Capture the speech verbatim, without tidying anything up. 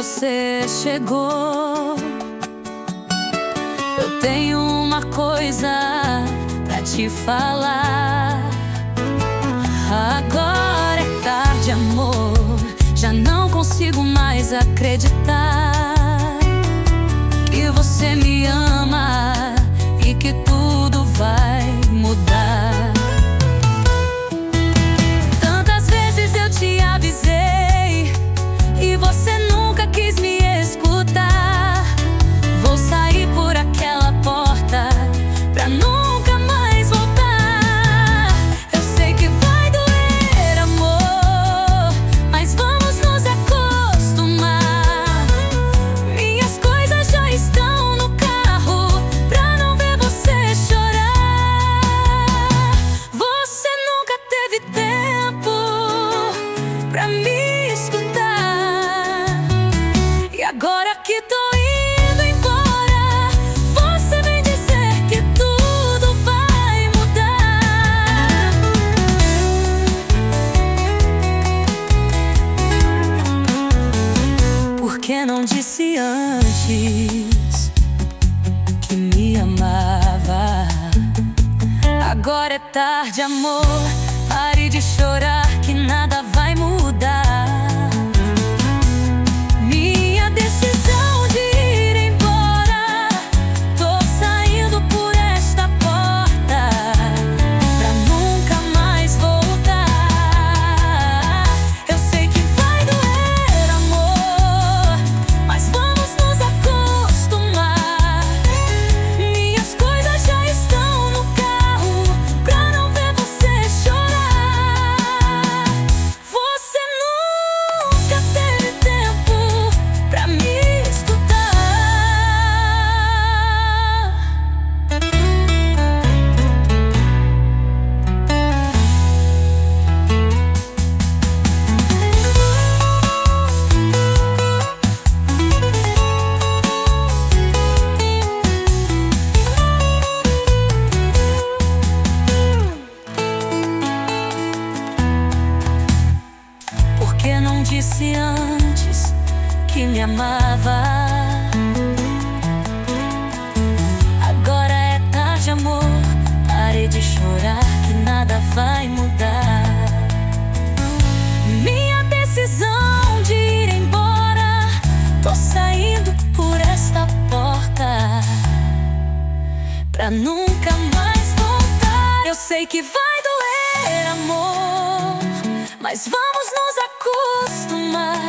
você chegou. Eu tenho uma coisa pra te falar. Agora é tarde, amor, já não consigo mais acreditar que você me ama e que tudo vai mudar. Tantas vezes eu te avisei e você nunca quis me escutar. Vou sair por aquela porta pra nunca mais voltar. Eu sei que vai doer, amor, mas vamos nos acostumar. Minhas coisas já estão no carro pra não ver você chorar. Você nunca teve tempo pra me escutar, e agora que tô indo embora, você vem dizer que tudo vai mudar. Por que não disse antes que me amava? Agora é tarde, amor, pare de chorar que nada vai mudar. Minha decisão de ir embora, tô saindo por esta porta pra nunca mais voltar. Eu sei que vai doer, amor, mas vamos nos acostumar. Minhas coisas já estão no carro pra não ver você chorar. Você nunca teve tempo pra me escutar. Por que não disse antes que me amava? Agora é tarde, amor, pare de chorar que nada vai mudar. Minha decisão de ir embora, tô saindo por esta porta pra nunca mais voltar. Eu sei que vai doer, amor, mas vamos nos acostumar.